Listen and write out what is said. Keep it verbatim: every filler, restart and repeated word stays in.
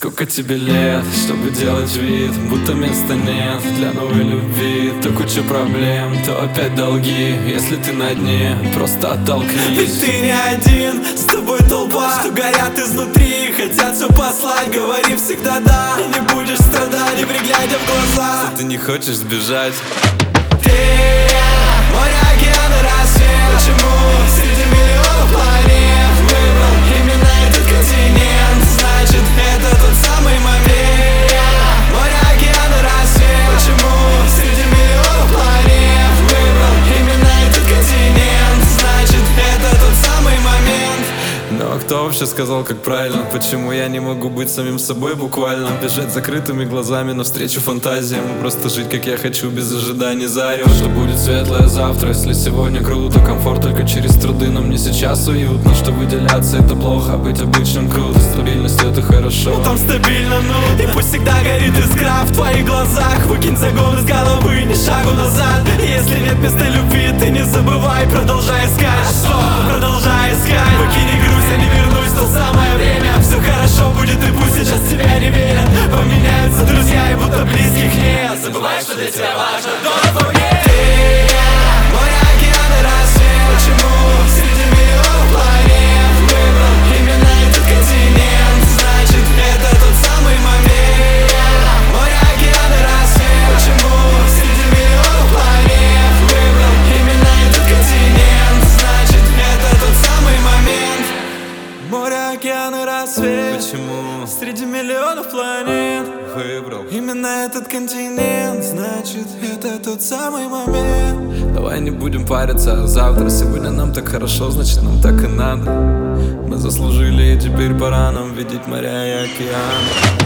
Сколько тебе лет, чтобы делать вид, будто места нет для новой любви? То куча проблем, то опять долги. Если ты на дне, просто оттолкнись. Ведь ты не один, с тобой толпа, что горят изнутри, хотят все послать. Говори всегда да, не будешь страдать, не приглядя в глаза. Что ты не хочешь сбежать? Ты, море, океан и рассвет. Почему среди миллионов планет выбрал именно этот континент? Значит, это тот самый момент. Море, океан и рассвет. Почему среди миллионов планет выбрал именно этот континент? Значит, это тот самый момент. Но кто вообще сказал, как правильно? Почему я не могу быть самим собой буквально? Бежать закрытыми глазами навстречу фантазиям и просто жить, как я хочу, без ожиданий зарев. Что будет светлое завтра, если сегодня круто? Комфорт только через труды, но мне сейчас уютно. Что выделяться это плохо, а быть обычным круто. Стабильность это хорошо, ну там стабильно, ну. И пусть всегда горит искра в твоих глазах. Выкинь загон из головы, ни шагу назад. Если нет места любви, ты не забывай, продолжай искать. Что? Продолжай искать. Выкинь грусть, я не вернусь, то самое время. Все хорошо будет, и пусть сейчас тебя не верят. Поменяются друзья, и будто близких нет. Забывай, что для тебя важно, но помни. Ты, море, океан и рассвет. Почему среди миллионов планет выбрал именно этот континент? Значит, это тот самый момент. Море, океан и рассвет. Почему среди миллионов планет выбрал именно этот континент? Значит, это тот самый момент. Море, океан и рассвет. Почему среди миллионов планет выбрал именно этот континент? Значит, это тот самый момент. Давай не будем париться, а завтра. Сегодня нам так хорошо, значит нам так и надо. Мы заслужили, и теперь пора нам видеть моря и океан.